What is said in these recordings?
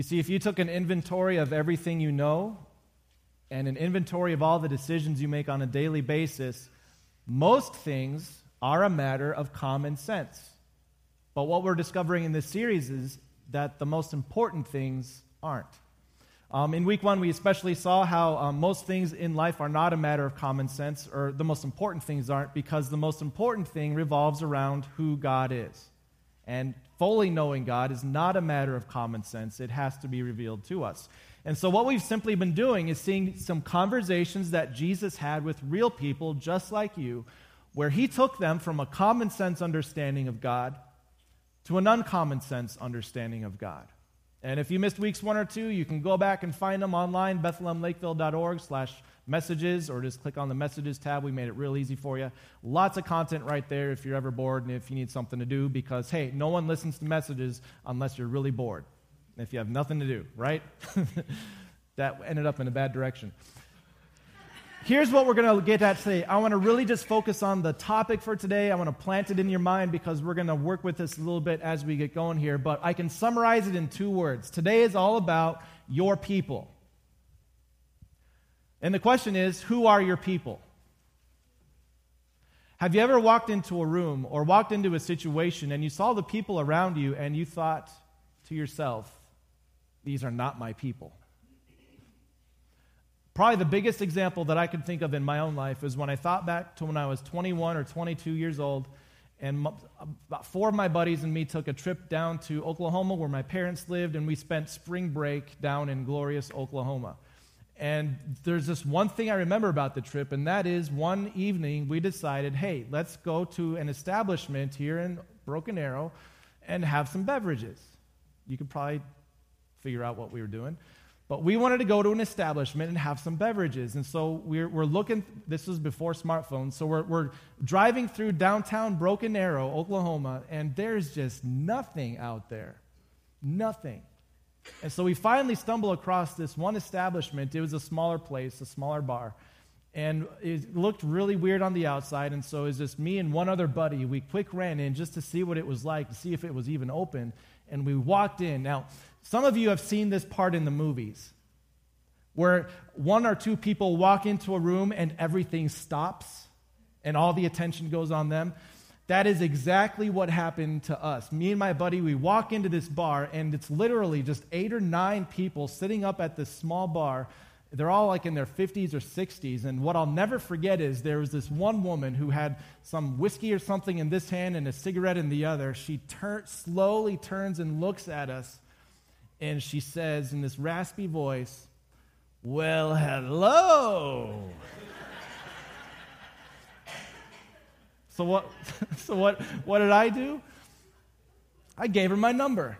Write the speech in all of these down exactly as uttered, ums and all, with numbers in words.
You see, if you took an inventory of everything you know and an inventory of all the decisions you make on a daily basis, most things are a matter of common sense. But what we're discovering in this series is that the most important things aren't. Um, in week one, we especially saw how um, most things in life are not a matter of common sense, or the most important things aren't, because the most important thing revolves around who God is. And fully knowing God is not a matter of common sense. It has to be revealed to us. And so what we've simply been doing is seeing some conversations that Jesus had with real people just like you, where he took them from a common sense understanding of God to an uncommon sense understanding of God. And if you missed weeks one or two, you can go back and find them online, BethlehemLakeville.org slash messages, or just click on the messages tab. We made it real easy for you. Lots of content right there if you're ever bored and if you need something to do, because, hey, no one listens to messages unless you're really bored. If you have nothing to do, right? That ended up in a bad direction. Here's what we're going to get at today. I want to really just focus on the topic for today. I want to plant it in your mind because we're going to work with this a little bit as we get going here. But I can summarize it in two words. Today is all about your people. And the question is, who are your people? Have you ever walked into a room or walked into a situation and you saw the people around you and you thought to yourself, these are not my people? Probably the biggest example that I could think of in my own life is when I thought back to when I was twenty-one or twenty-two years old, and about four of my buddies and me took a trip down to Oklahoma where my parents lived, and we spent spring break down in glorious Oklahoma. And there's this one thing I remember about the trip, and that is one evening we decided, hey, let's go to an establishment here in Broken Arrow and have some beverages. You could probably figure out what we were doing. But we wanted to go to an establishment and have some beverages. And so we're, we're looking, this was before smartphones, so we're, we're driving through downtown Broken Arrow, Oklahoma, and there's just nothing out there. Nothing. And so we finally stumble across this one establishment. It was a smaller place, a smaller bar. And it looked really weird on the outside, and so it was just me and one other buddy. We quick ran in just to see what it was like, to see if it was even open. And we walked in. Now, some of you have seen this part in the movies, where one or two people walk into a room and everything stops, and all the attention goes on them. That is exactly what happened to us. Me and my buddy, we walk into this bar, and it's literally just eight or nine people sitting up at this small bar. They're all like in their fifties or sixties, and what I'll never forget is there was this one woman who had some whiskey or something in this hand and a cigarette in the other. She tur- slowly turns and looks at us, and she says in this raspy voice, "Well, hello." So what, so what, what did I do? I gave her my number.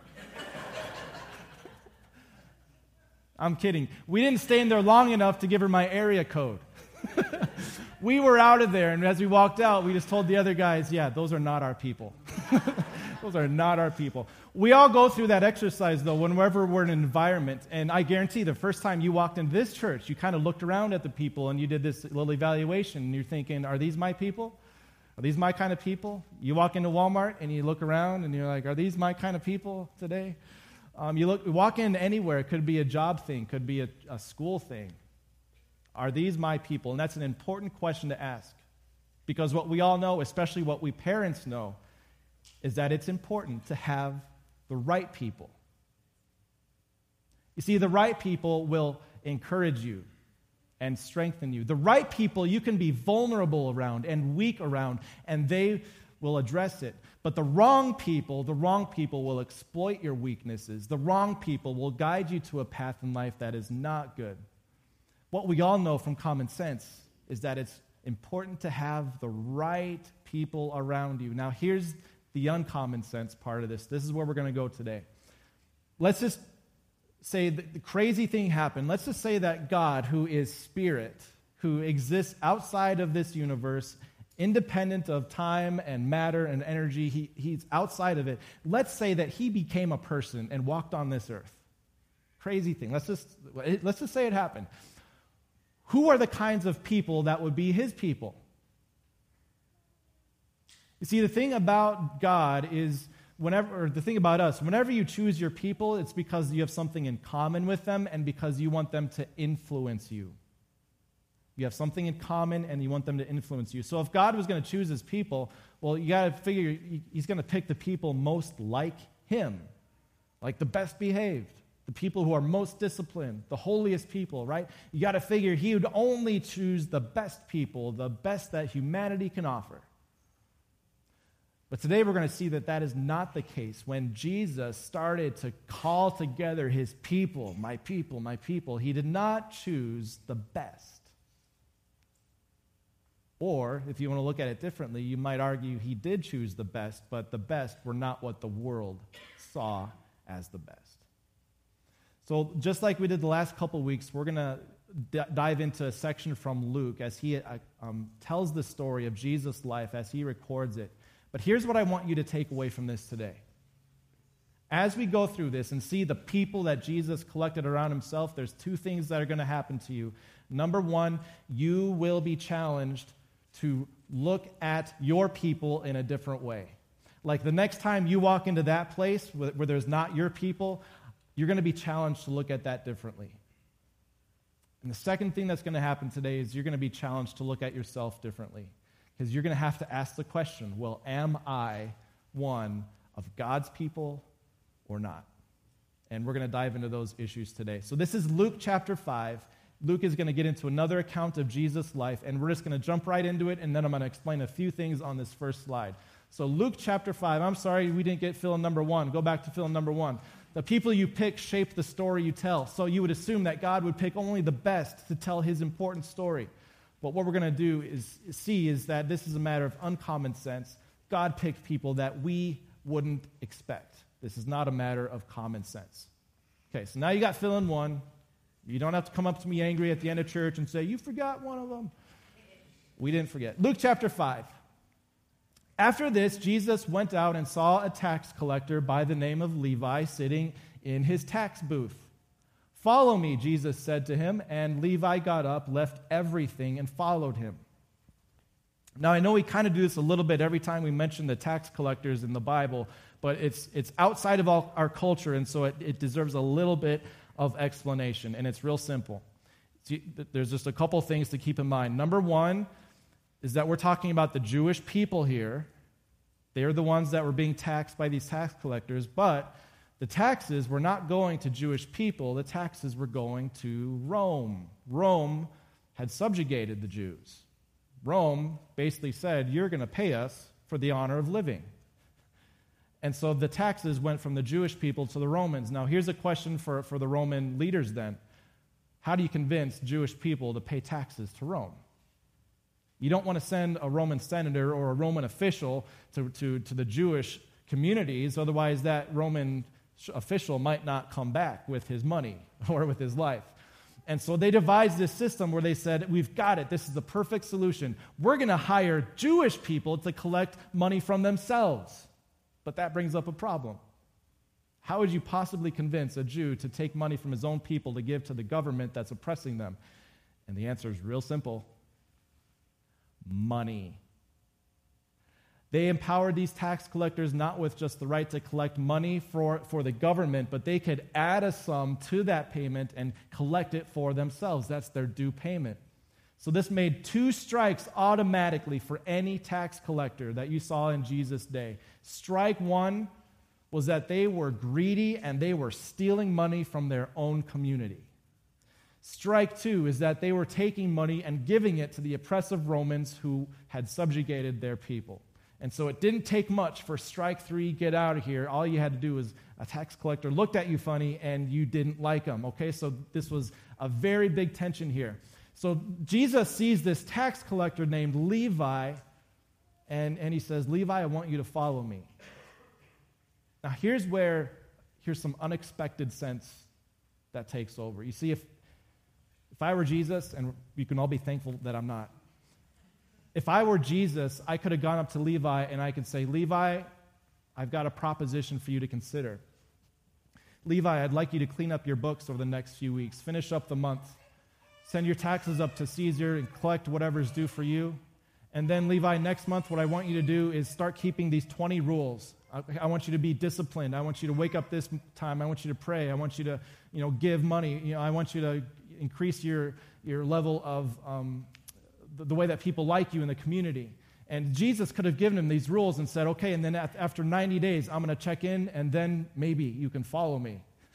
I'm kidding. We didn't stay in there long enough to give her my area code. We were out of there, and as we walked out, we just told the other guys, yeah, those are not our people. Those are not our people. We all go through that exercise, though, whenever we're in an environment, and I guarantee the first time you walked into this church, you kind of looked around at the people, and you did this little evaluation, and you're thinking, are these my people? Are these my kind of people? You walk into Walmart, and you look around, and you're like, are these my kind of people today? Um, you look, walk in anywhere. It could be a job thing, could be a, a school thing. Are these my people? And that's an important question to ask, because what we all know, especially what we parents know, is that it's important to have the right people. You see, the right people will encourage you and strengthen you. The right people you can be vulnerable around and weak around, and they will address it. But the wrong people, the wrong people will exploit your weaknesses. The wrong people will guide you to a path in life that is not good. What we all know from common sense is that it's important to have the right people around you. Now, here's the uncommon sense part of this. This is where we're going to go today. Let's just say that the crazy thing happened. Let's just say that God, who is spirit, who exists outside of this universe, independent of time and matter and energy, he, he's outside of it. Let's say that he became a person and walked on this earth. Crazy thing. Let's just, let's just say it happened. Who are the kinds of people that would be his people? You see, the thing about God is whenever, or the thing about us, whenever you choose your people, it's because you have something in common with them and because you want them to influence you. You have something in common and you want them to influence you. So if God was going to choose his people, well, you got to figure he's going to pick the people most like him, like the best behaved, the people who are most disciplined, the holiest people, right? You got to figure he would only choose the best people, the best that humanity can offer. But today we're going to see that that is not the case. When Jesus started to call together his people, my people, my people, he did not choose the best. Or, if you want to look at it differently, you might argue he did choose the best, but the best were not what the world saw as the best. So just like we did the last couple weeks, we're going to d- dive into a section from Luke as he uh, um, tells the story of Jesus' life as he records it. But here's what I want you to take away from this today. As we go through this and see the people that Jesus collected around himself, there's two things that are going to happen to you. Number one, you will be challenged to look at your people in a different way. Like the next time you walk into that place where, where there's not your people, you're going to be challenged to look at that differently. And the second thing that's going to happen today is you're going to be challenged to look at yourself differently. Because you're going to have to ask the question, well, am I one of God's people or not? And we're going to dive into those issues today. So this is Luke chapter five. Luke is going to get into another account of Jesus' life, and we're just going to jump right into it, and then I'm going to explain a few things on this first slide. So Luke chapter five, I'm sorry we didn't get fill in number one. Go back to fill in number one. The people you pick shape the story you tell. So you would assume that God would pick only the best to tell his important story. But what we're going to do is see is that this is a matter of uncommon sense. God picked people that we wouldn't expect. This is not a matter of common sense. Okay, so now you got fill in one. You don't have to come up to me angry at the end of church and say, you forgot one of them. We didn't forget. Luke chapter five. After this, Jesus went out and saw a tax collector by the name of Levi sitting in his tax booth. Follow me, Jesus said to him, and Levi got up, left everything, and followed him. Now, I know we kind of do this a little bit every time we mention the tax collectors in the Bible, but it's it's outside of all, our culture, and so it, it deserves a little bit of explanation, and it's real simple. See, there's just a couple things to keep in mind. Number one is that we're talking about the Jewish people here. They're the ones that were being taxed by these tax collectors, but the taxes were not going to Jewish people. The taxes were going to Rome. Rome had subjugated the Jews. Rome basically said, you're going to pay us for the honor of living. And so the taxes went from the Jewish people to the Romans. Now, here's a question for, for the Roman leaders then. How do you convince Jewish people to pay taxes to Rome? You don't want to send a Roman senator or a Roman official to, to, to the Jewish communities, otherwise that Roman official might not come back with his money or with his life. And so they devised this system where they said, we've got it, this is the perfect solution. We're going to hire Jewish people to collect money from themselves. But that brings up a problem. How would you possibly convince a Jew to take money from his own people to give to the government that's oppressing them? And the answer is real simple. Money. They empowered these tax collectors not with just the right to collect money for, for the government, but they could add a sum to that payment and collect it for themselves. That's their due payment. So this made two strikes automatically for any tax collector that you saw in Jesus' day. Strike one was that they were greedy and they were stealing money from their own community. Strike two is that they were taking money and giving it to the oppressive Romans who had subjugated their people. And so it didn't take much for strike three, get out of here. All you had to do was a tax collector looked at you funny and you didn't like them. Okay, so this was a very big tension here. So Jesus sees this tax collector named Levi, and, and he says, Levi, I want you to follow me. Now here's where, here's some unexpected sense that takes over. You see, if, if I were Jesus, and you can all be thankful that I'm not, if I were Jesus, I could have gone up to Levi and I could say, Levi, I've got a proposition for you to consider. Levi, I'd like you to clean up your books over the next few weeks, finish up the month, send your taxes up to Caesar and collect whatever's due for you, And then, Levi, next month, what I want you to do is start keeping these twenty rules. I, I want you to be disciplined. I want you to wake up this time. I want you to pray. I want you to, you know, give money. You know, I want you to increase your, your level of um, the, the way that people like you in the community. And Jesus could have given him these rules and said, okay, and then after ninety days, I'm going to check in, and then maybe you can follow me.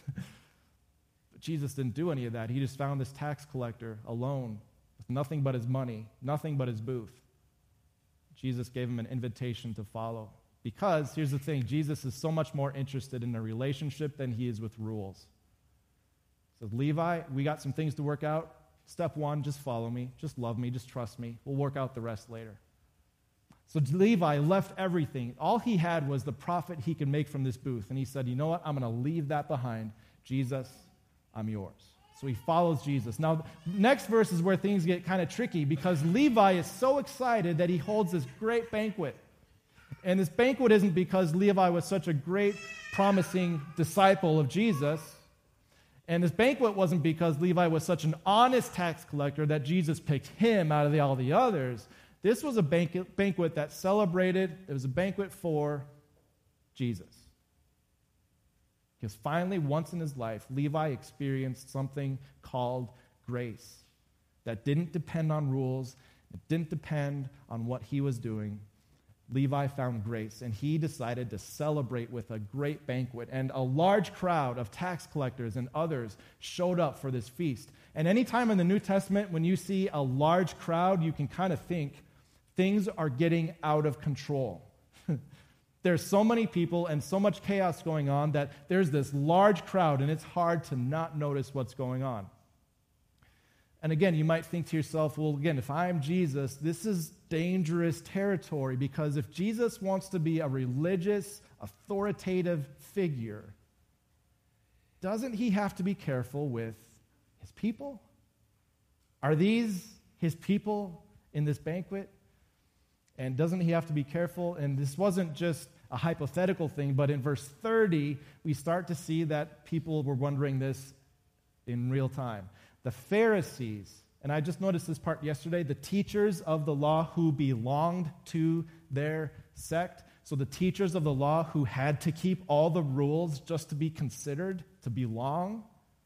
But Jesus didn't do any of that. He just found this tax collector alone with nothing but his money, nothing but his booth. Jesus gave him an invitation to follow. Because, here's the thing, Jesus is so much more interested in a relationship than he is with rules. So, Levi, we got some things to work out. Step one, just follow me. Just love me. Just trust me. We'll work out the rest later. So Levi left everything. All he had was the profit he could make from this booth. And he said, you know what? I'm going to leave that behind. Jesus, I'm yours. So he follows Jesus. Now, next verse is where things get kind of tricky because Levi is so excited that he holds this great banquet. And this banquet isn't because Levi was such a great, promising disciple of Jesus. And this banquet wasn't because Levi was such an honest tax collector that Jesus picked him out of the, all the others. This was a banquet, banquet that celebrated, it was a banquet for Jesus. Because finally, once in his life, Levi experienced something called grace that didn't depend on rules, it didn't depend on what he was doing. Levi found grace, and he decided to celebrate with a great banquet. And a large crowd of tax collectors and others showed up for this feast. And anytime in the New Testament, when you see a large crowd, you can kind of think things are getting out of control. There's so many people and so much chaos going on that there's this large crowd, and it's hard to not notice what's going on. And again, you might think to yourself, well, again, if I'm Jesus, this is dangerous territory, because if Jesus wants to be a religious, authoritative figure, doesn't he have to be careful with his people? Are these his people in this banquet? And doesn't he have to be careful? And this wasn't just a hypothetical thing, but in verse thirty, we start to see that people were wondering this in real time. The Pharisees, and I just noticed this part yesterday, the teachers of the law who belonged to their sect, so the teachers of the law who had to keep all the rules just to be considered to belong,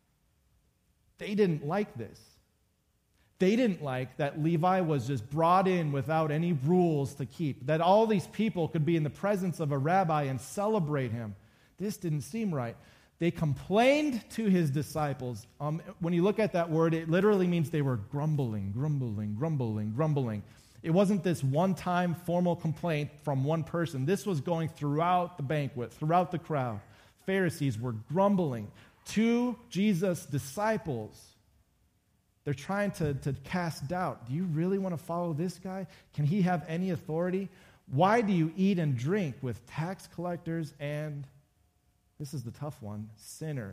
they didn't like this. They didn't like that Levi was just brought in without any rules to keep, that all these people could be in the presence of a rabbi and celebrate him. This didn't seem right. They complained to his disciples. Um, when you look at that word, it literally means they were grumbling, grumbling, grumbling, grumbling. It wasn't this one-time formal complaint from one person. This was going throughout the banquet, throughout the crowd. Pharisees were grumbling to Jesus' disciples. They're trying to, to cast doubt. Do you really want to follow this guy? Can he have any authority? Why do you eat and drink with tax collectors and, this is the tough one, sinners?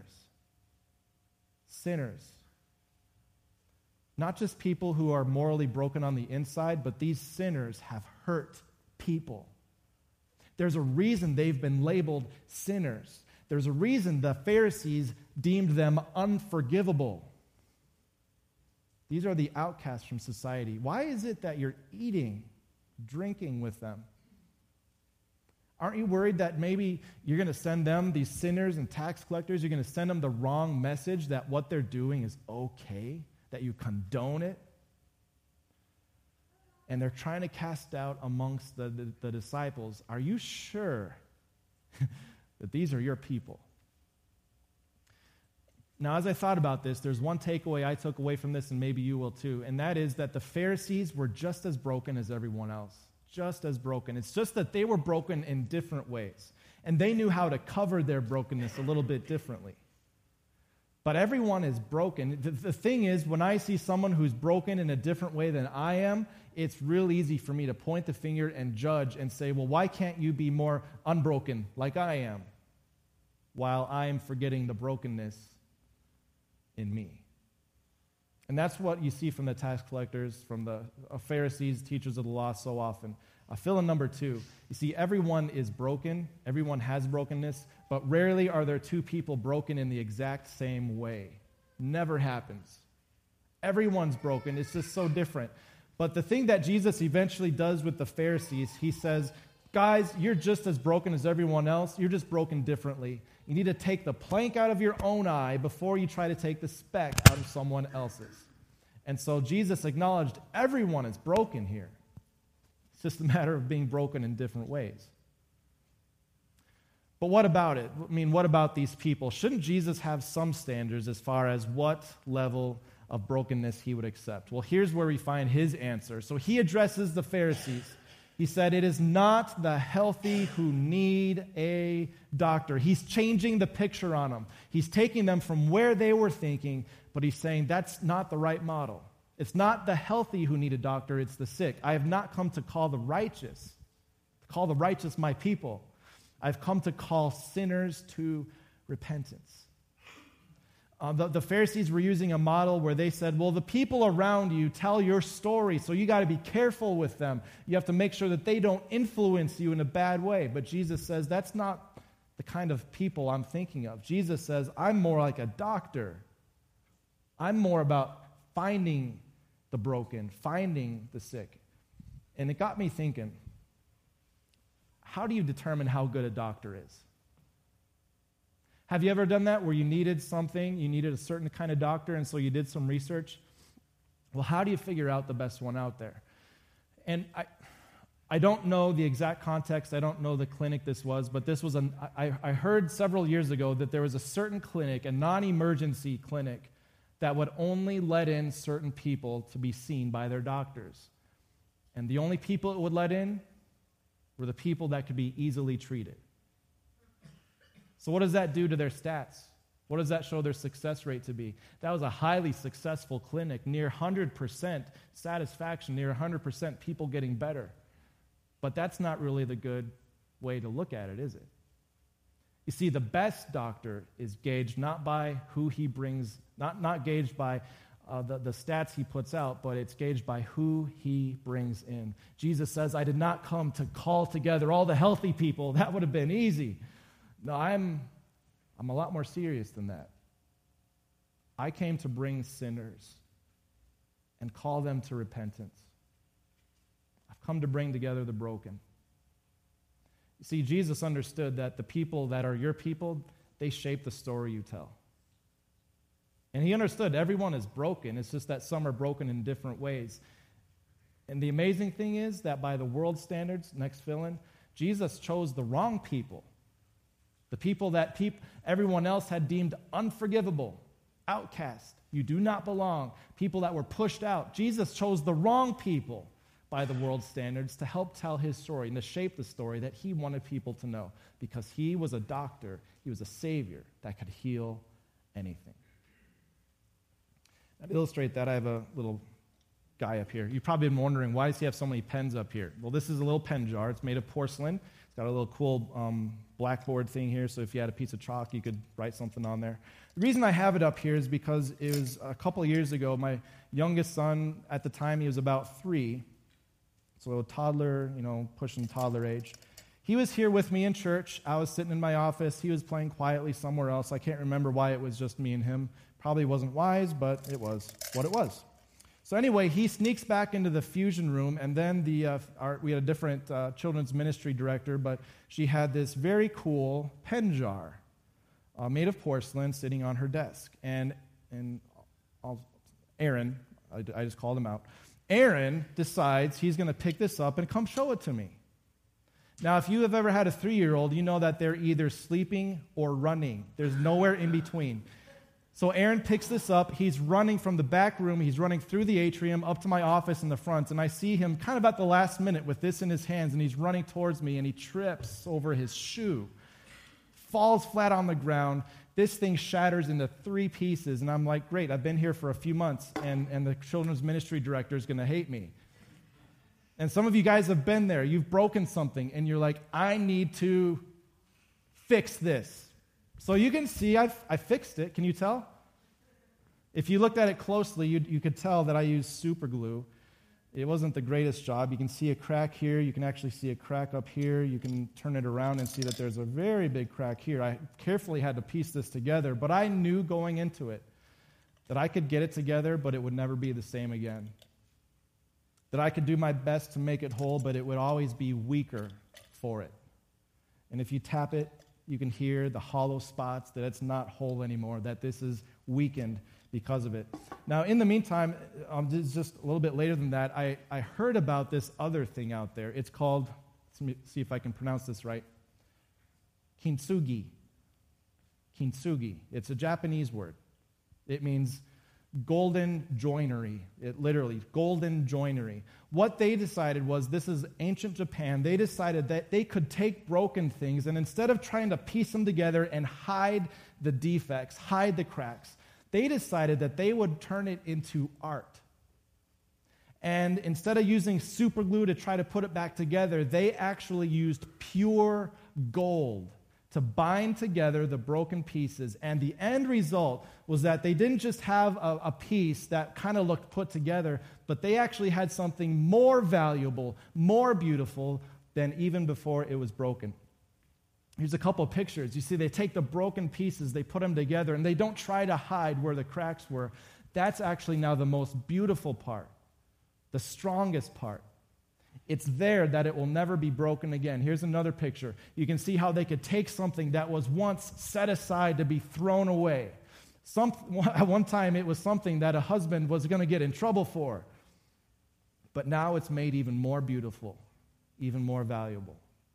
Sinners. Not just people who are morally broken on the inside, but these sinners have hurt people. There's a reason they've been labeled sinners. There's a reason the Pharisees deemed them unforgivable. These are the outcasts from society. Why is it that you're eating, drinking with them? Aren't you worried that maybe you're going to send them, these sinners and tax collectors, you're going to send them the wrong message that what they're doing is okay, that you condone it? And they're trying to cast doubt amongst the, the, the disciples. Are you sure that these are your people? Now, as I thought about this, there's one takeaway I took away from this, and maybe you will too, and that is that the Pharisees were just as broken as everyone else. Just as broken. It's just that they were broken in different ways, and they knew how to cover their brokenness a little bit differently. But everyone is broken. The, the thing is, when I see someone who's broken in a different way than I am, it's real easy for me to point the finger and judge and say, well, why can't you be more unbroken like I am, while I am forgetting the brokenness in me? And that's what you see from the tax collectors, from the Pharisees, teachers of the law so often. Uh, fill in number two. You see, everyone is broken. Everyone has brokenness, but rarely are there two people broken in the exact same way. Never happens. Everyone's broken. It's just so different. But the thing that Jesus eventually does with the Pharisees, he says, guys, you're just as broken as everyone else. You're just broken differently. You need to take the plank out of your own eye before you try to take the speck out of someone else's. And so Jesus acknowledged everyone is broken here. It's just a matter of being broken in different ways. But what about it? I mean, what about these people? Shouldn't Jesus have some standards as far as what level of brokenness he would accept? Well, here's where we find his answer. So he addresses the Pharisees. He said, it is not the healthy who need a doctor. He's changing the picture on them. He's taking them from where they were thinking, but he's saying that's not the right model. It's not the healthy who need a doctor, it's the sick. I have not come to call the righteous, to call the righteous my people. I've come to call sinners to repentance. Uh, the, the Pharisees were using a model where they said, well, the people around you tell your story, so you got to be careful with them. You have to make sure that they don't influence you in a bad way. But Jesus says, that's not the kind of people I'm thinking of. Jesus says, I'm more like a doctor. I'm more about finding the broken, finding the sick. And it got me thinking, how do you determine how good a doctor is? Have you ever done that where you needed something, you needed a certain kind of doctor, and so you did some research? Well, how do you figure out the best one out there? And I I don't know the exact context. I don't know the clinic this was, but this was an, I, I heard several years ago that there was a certain clinic, a non-emergency clinic, that would only let in certain people to be seen by their doctors. And the only people it would let in were the people that could be easily treated. So what does that do to their stats? What does that show their success rate to be? That was a highly successful clinic, near one hundred percent satisfaction, near one hundred percent people getting better. But that's not really the good way to look at it, is it? You see, the best doctor is gauged not by who he brings, not, not gauged by uh, the, the stats he puts out, but it's gauged by who he brings in. Jesus says, I did not come to call together all the healthy people. That would have been easy. No, I'm, I'm a lot more serious than that. I came to bring sinners and call them to repentance. I've come to bring together the broken. You see, Jesus understood that the people that are your people, they shape the story you tell. And he understood everyone is broken. It's just that some are broken in different ways. And the amazing thing is that by the world standards, next fill-in, Jesus chose the wrong people. The people that peop- everyone else had deemed unforgivable, outcast, you do not belong, people that were pushed out. Jesus chose the wrong people by the world standards to help tell his story and to shape the story that he wanted people to know, because he was a doctor, he was a savior that could heal anything. Now, to illustrate that, I have a little guy up here. You've probably been wondering, why does he have so many pens up here? Well, this is a little pen jar. It's made of porcelain. It's got a little cool um, blackboard thing here, so if you had a piece of chalk, you could write something on there. The reason I have it up here is because it was a couple of years ago, my youngest son, at the time, he was about three, so a toddler, you know, pushing toddler age. He was here with me in church. I was sitting in my office. He was playing quietly somewhere else. I can't remember why it was just me and him. Probably wasn't wise, but it was what it was. So anyway, he sneaks back into the fusion room, and then the uh, our, we had a different uh, children's ministry director, but she had this very cool pen jar uh, made of porcelain sitting on her desk. And and I'll, Aaron, I, I just called him out, Aaron decides he's going to pick this up and come show it to me. Now, if you have ever had a three-year-old, you know that they're either sleeping or running. There's nowhere in between. So Aaron picks this up. He's running from the back room. He's running through the atrium up to my office in the front, and I see him kind of at the last minute with this in his hands, and he's running towards me, and he trips over his shoe, falls flat on the ground. This thing shatters into three pieces, and I'm like, great, I've been here for a few months, and, and the children's ministry director is going to hate me. And some of you guys have been there. You've broken something, and you're like, I need to fix this. So you can see I've, I fixed it. Can you tell? If you looked at it closely, you you could tell that I used super glue. It wasn't the greatest job. You can see a crack here. You can actually see a crack up here. You can turn it around and see that there's a very big crack here. I carefully had to piece this together, but I knew going into it that I could get it together, but it would never be the same again. that I could do my best to make it whole, but it would always be weaker for it. And if you tap it, you can hear the hollow spots, that it's not whole anymore, that this is weakened because of it. Now, in the meantime, um, just a little bit later than that, I, I heard about this other thing out there. It's called, let me see if I can pronounce this right, kintsugi. Kintsugi. It's a Japanese word. It means golden joinery. It literally, golden joinery. What they decided was, this is ancient Japan, they decided that they could take broken things and instead of trying to piece them together and hide the defects, hide the cracks, they decided that they would turn it into art. And instead of using super glue to try to put it back together, they actually used pure gold to bind together the broken pieces. And the end result was that they didn't just have a, a piece that kind of looked put together, but they actually had something more valuable, more beautiful than even before it was broken. Here's a couple of pictures. You see, they take the broken pieces, they put them together, and they don't try to hide where the cracks were. That's actually now the most beautiful part, the strongest part. It's there that it will never be broken again. Here's another picture. You can see how they could take something that was once set aside to be thrown away. Some, at one time, it was something that a husband was going to get in trouble for. But now it's made even more beautiful, even more valuable.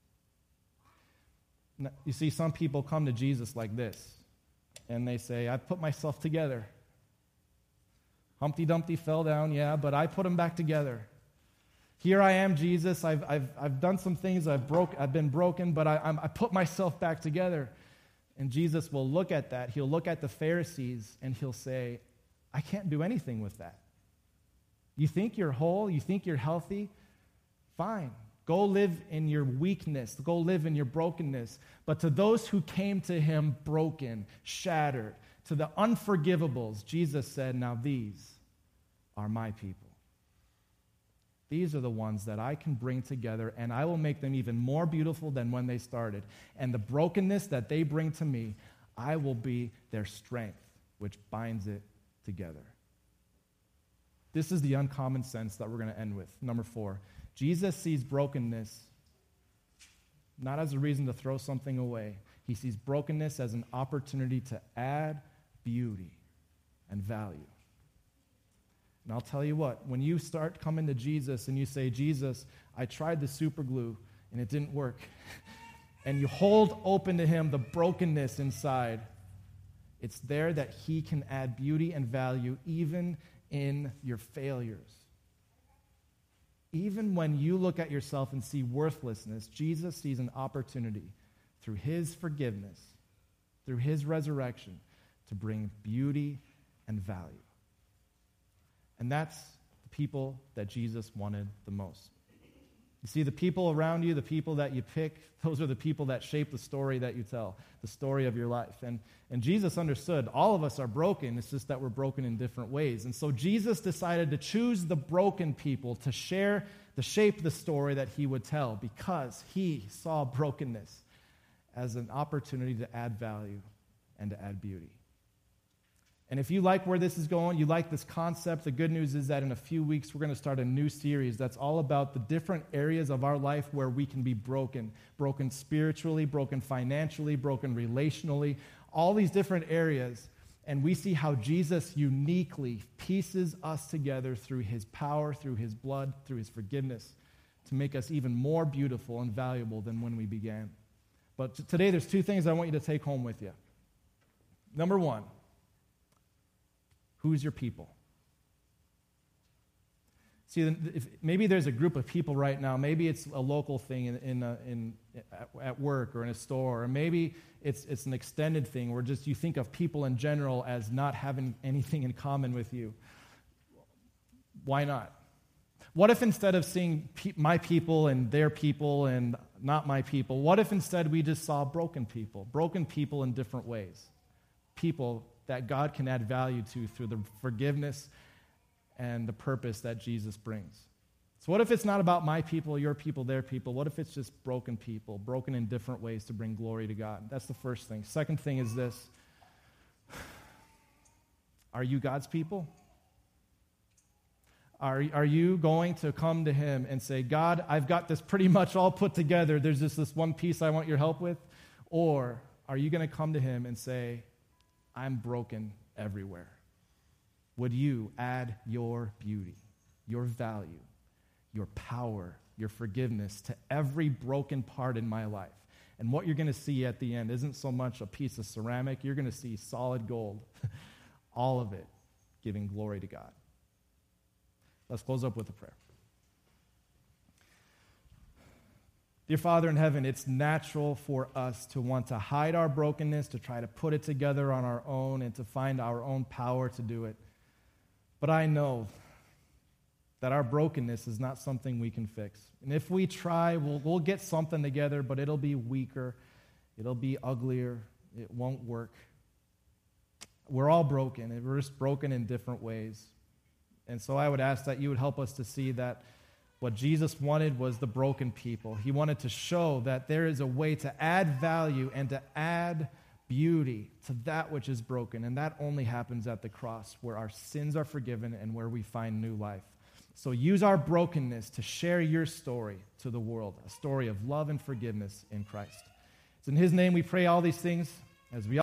Now, you see, some people come to Jesus like this, and they say, I've put myself together. Humpty Dumpty fell down, yeah, but I put him back together. Here I am, Jesus. I've I've I've done some things. I've broke. I've been broken, but I I'm, I put myself back together. And Jesus will look at that. He'll look at the Pharisees and he'll say, I can't do anything with that. You think you're whole? You think you're healthy? Fine. Go live in your weakness. Go live in your brokenness. But to those who came to him broken, shattered, to the unforgivables, Jesus said, now these are my people. These are the ones that I can bring together, and I will make them even more beautiful than when they started. And the brokenness that they bring to me, I will be their strength, which binds it together. This is the uncommon sense that we're going to end with. Number four, Jesus sees brokenness not as a reason to throw something away. He sees brokenness as an opportunity to add beauty and value. And I'll tell you what, when you start coming to Jesus and you say, Jesus, I tried the super glue and it didn't work, and you hold open to him the brokenness inside, it's there that he can add beauty and value even in your failures. Even when you look at yourself and see worthlessness, Jesus sees an opportunity through his forgiveness, through his resurrection, to bring beauty and value. And that's the people that Jesus wanted the most. You see, the people around you, the people that you pick, those are the people that shape the story that you tell, the story of your life. And, and Jesus understood all of us are broken. It's just that we're broken in different ways. And so Jesus decided to choose the broken people to share, to shape the story that he would tell, because he saw brokenness as an opportunity to add value and to add beauty. And if you like where this is going, you like this concept, the good news is that in a few weeks we're going to start a new series that's all about the different areas of our life where we can be broken. Broken spiritually, broken financially, broken relationally, all these different areas. And we see how Jesus uniquely pieces us together through his power, through his blood, through his forgiveness, to make us even more beautiful and valuable than when we began. But t- today there's two things I want you to take home with you. Number one, who's your people? See, if maybe there's a group of people right now. Maybe it's a local thing in, in, a, in at work or in a store, or maybe it's it's an extended thing where just you think of people in general as not having anything in common with you. Why not? What if instead of seeing pe- my people and their people and not my people, what if instead we just saw broken people, broken people in different ways, people that God can add value to through the forgiveness and the purpose that Jesus brings. So what if it's not about my people, your people, their people? What if it's just broken people, broken in different ways to bring glory to God? That's the first thing. Second thing is this. Are you God's people? Are, are you going to come to him and say, God, I've got this pretty much all put together. There's just this one piece I want your help with? Or are you going to come to him and say, I'm broken everywhere? Would you add your beauty, your value, your power, your forgiveness to every broken part in my life? And what you're going to see at the end isn't so much a piece of ceramic. You're going to see solid gold, all of it giving glory to God. Let's close up with a prayer. Dear Father in heaven, it's natural for us to want to hide our brokenness, to try to put it together on our own, and to find our own power to do it. But I know that our brokenness is not something we can fix. And if we try, we'll, we'll get something together, but it'll be weaker. It'll be uglier. It won't work. We're all broken, and we're just broken in different ways. And so I would ask that you would help us to see that what Jesus wanted was the broken people. He wanted to show that there is a way to add value and to add beauty to that which is broken. And that only happens at the cross, where our sins are forgiven and where we find new life. So use our brokenness to share your story to the world, a story of love and forgiveness in Christ. It's in his name we pray all these things as we